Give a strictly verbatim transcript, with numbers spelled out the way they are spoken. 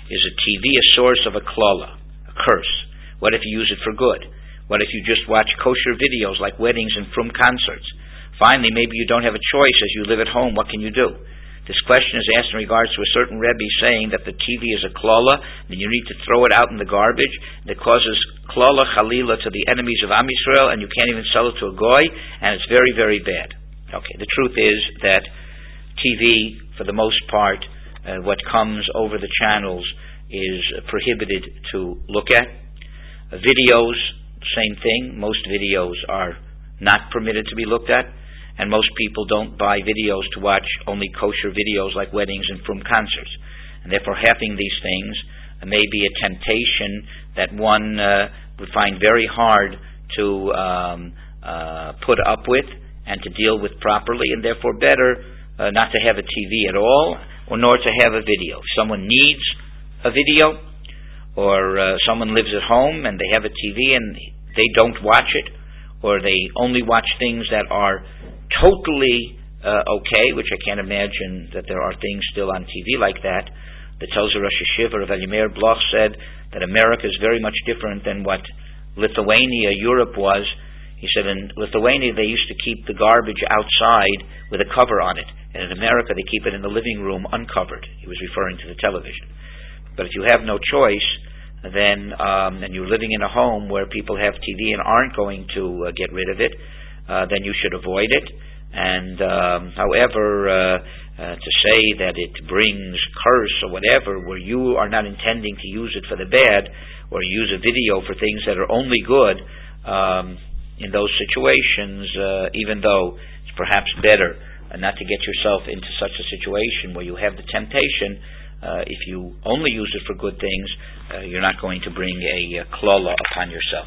Is a T V a source of a klala, a curse? What if you use it for good? What if you just watch kosher videos like weddings and frum concerts? Finally, maybe you don't have a choice as you live at home. What can you do? This question is asked in regards to a certain Rebbe saying that the T V is a klala, and you need to throw it out in the garbage. That causes klala chalila to the enemies of Am Yisrael, and you can't even sell it to a goy, and it's very, very bad. Okay, the truth is that T V, for the most part, uh, what comes over the channels is prohibited to look at. Uh, videos, same thing. Most videos are not permitted to be looked at. And most people don't buy videos to watch only kosher videos like weddings and frum concerts. And therefore having these things uh, may be a temptation that one uh, would find very hard to um, uh, put up with and to deal with properly, and therefore better uh, not to have a T V at all, or nor to have a video. If someone needs a video, or uh, someone lives at home and they have a T V and they don't watch it, or they only watch things that are totally uh, okay, which I can't imagine that there are things still on T V like that. The Telzer Rosh Yeshiva of Elimeir Bloch said that America is very much different than what Lithuania, Europe was. He said in Lithuania they used to keep the garbage outside with a cover on it, and in America they keep it in the living room uncovered. He was referring to the television. But if you have no choice, then um, and you're living in a home where people have T V and aren't going to uh, get rid of it, Uh, then you should avoid it. And um, however, uh, uh, to say that it brings curse or whatever, where you are not intending to use it for the bad, or use a video for things that are only good, um, in those situations, uh, even though it's perhaps better uh, not to get yourself into such a situation where you have the temptation, uh, if you only use it for good things, uh, you're not going to bring a, a klala upon yourself.